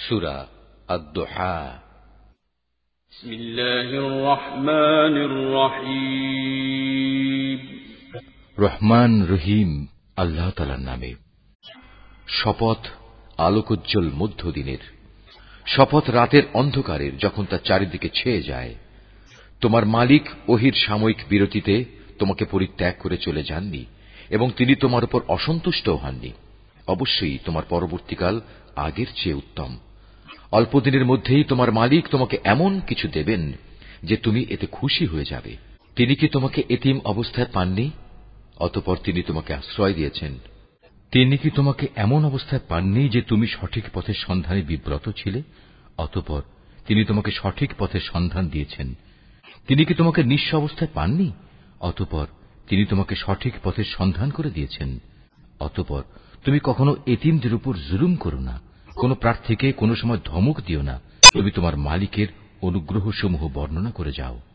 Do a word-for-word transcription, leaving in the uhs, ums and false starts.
সূরা আদ-দুহা। বিসমিল্লাহির রহমানির রহিম। রহমান রহিম আল্লাহ তাআলার নামে। শপথ আলোকোজ্জ্বল মধ্যদিনের, শপথ রাতের অন্ধকারের যখন তা চারিদিকে ছেয়ে যায়। তোমার মালিক ওহীর সাময়িক বিরতিতে তোমাকে পরিত্যাগ করে চলে যাননি এবং তিনি তোমার উপর অসন্তুষ্ট হননি। অবশ্যই তোমার পরবর্তীকাল আগের চেয়ে উত্তম। অল্প দিনের মধ্যেই তোমার মালিক তোমাকে এমন কিছু দেবেন যে তুমি এতে খুশি হয়ে যাবে। তিনি কি তোমাকে এতিম অবস্থায় পাননি? অতঃপর তিনি তোমাকে আশ্রয় দিয়েছেন। তিনি কি তোমাকে এমন অবস্থায় পাননি যে তুমি সঠিক পথের সন্ধানে বিব্রত ছিলে? অতঃপর তিনি তোমাকে সঠিক পথের সন্ধান দিয়েছেন। তিনি কি তোমাকে নিঃস্ব অবস্থায় পাননি? অতঃপর তিনি তোমাকে সঠিক পথের সন্ধান করে দিয়েছেন। অতঃপর তুমি কখনো এতিমদের উপর জুলুম করো না, কোন প্রার্থীকে কোনো সময় ধমক দিও না। তুমি তোমার মালিকের অনুগ্রহসমূহ বর্ণনা করে যাও।